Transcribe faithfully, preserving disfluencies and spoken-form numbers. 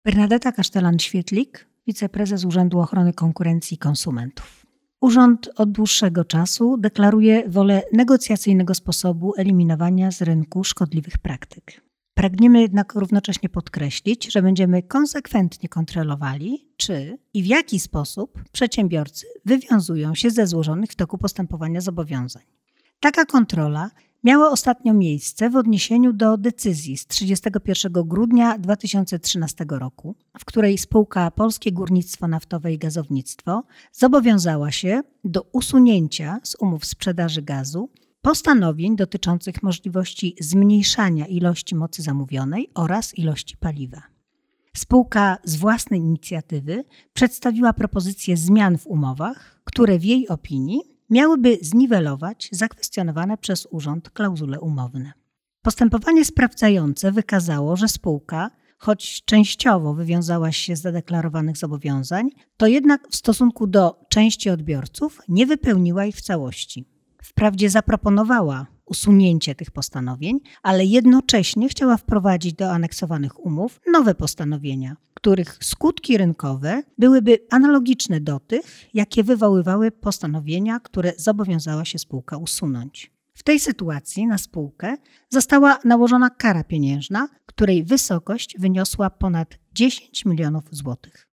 Bernadeta Kasztelan-Świetlik, wiceprezes Urzędu Ochrony Konkurencji i Konsumentów. Urząd od dłuższego czasu deklaruje wolę negocjacyjnego sposobu eliminowania z rynku szkodliwych praktyk. Pragniemy jednak równocześnie podkreślić, że będziemy konsekwentnie kontrolowali, czy i w jaki sposób przedsiębiorcy wywiązują się ze złożonych w toku postępowania zobowiązań. Taka kontrola miała ostatnio miejsce w odniesieniu do decyzji z trzydziestego pierwszego grudnia dwa tysiące trzynastego roku, w której spółka Polskie Górnictwo Naftowe i Gazownictwo zobowiązała się do usunięcia z umów sprzedaży gazu postanowień dotyczących możliwości zmniejszania ilości mocy zamówionej oraz ilości paliwa. Spółka z własnej inicjatywy przedstawiła propozycje zmian w umowach, które w jej opinii miałyby zniwelować zakwestionowane przez urząd klauzule umowne. Postępowanie sprawdzające wykazało, że spółka, choć częściowo wywiązała się z zadeklarowanych zobowiązań, to jednak w stosunku do części odbiorców nie wypełniła ich w całości. Wprawdzie zaproponowała usunięcie tych postanowień, ale jednocześnie chciała wprowadzić do aneksowanych umów nowe postanowienia, których skutki rynkowe byłyby analogiczne do tych, jakie wywoływały postanowienia, które zobowiązała się spółka usunąć. W tej sytuacji na spółkę została nałożona kara pieniężna, której wysokość wyniosła ponad dziesięć milionów złotych.